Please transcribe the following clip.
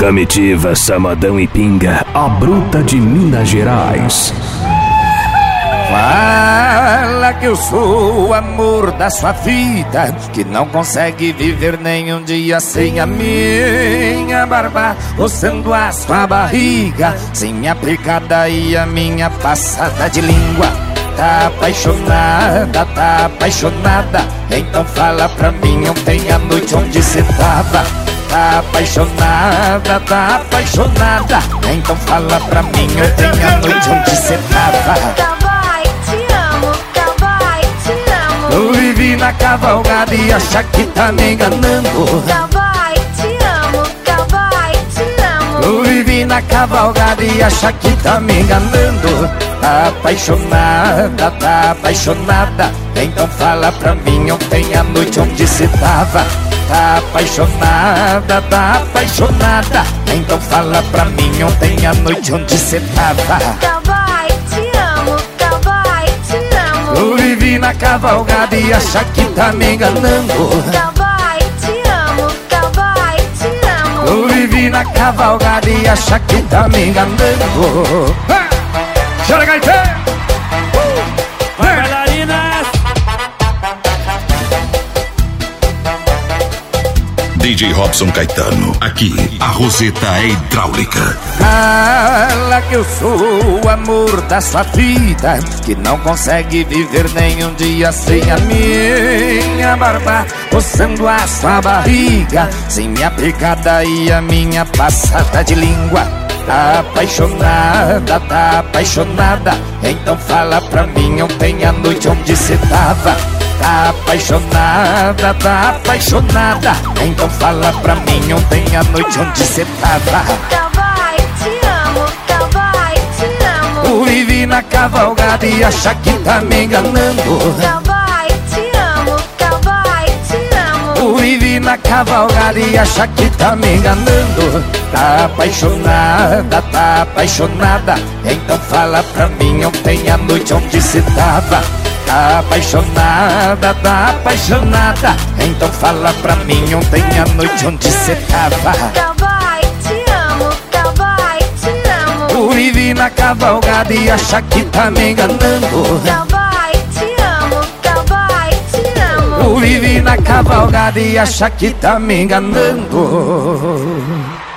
Comitiva Samadão e Pinga, a bruta de Minas Gerais. Fala que eu sou o amor da sua vida, que não consegue viver nem um dia sem a minha barba, roçando a sua barriga, sem minha pegada e a minha passada de língua. Tá apaixonada, então fala pra mim ontem à noite onde cê tava. Tá apaixonada, então fala pra mim ontem à noite onde cê tava. Eu vivi na cavalgada e acha que tá me enganando. Cowboy, te amo, cowboy, te amo. Eu vivi na cavalgada e acha que tá me enganando. Tá apaixonada, então fala pra mim ontem à noite onde cê tava. Tá apaixonada, então fala pra mim ontem à noite onde cê tava. Cowboy, te amo, cowboy, te amo. Eu vivi na cavalgada e acha que tá me enganando. Cowboy, te amo, cowboy, te amo. Eu vivi na cavalgada e acha que tá me enganando. Chora, gaiteiro! Vai, bailarinas! DJ Robson Caetano, aqui a Roseta é hidráulica. Fala que eu sou o amor da sua vida, que não consegue viver nem um dia sem a minha barba, roçando a sua barriga, sem minha pegada e a minha passada de língua. Tá apaixonada, então fala pra mim ontem à noite onde cê tava. Tá apaixonada, então fala pra mim ontem à noite onde cê tava. Cowboy, te amo, cowboy, te amo. Eu vivi na cavalgada e acha que tá me enganando. Cowboy, te amo, cowboy, te amo. Eu vivi na cavalgada e acha que tá me enganando. Tá apaixonada, então fala pra mim ontem à noite onde cê tava. Tá apaixonada, então fala pra mim ontem à noite onde cê tava. Cowboy, te amo, cowboy, te amo. Eu vivi na cavalgada e acha que tá me enganando. Cowboy, te amo, cowboy, te amo. Eu vivi na cavalgada e acha que tá me enganando.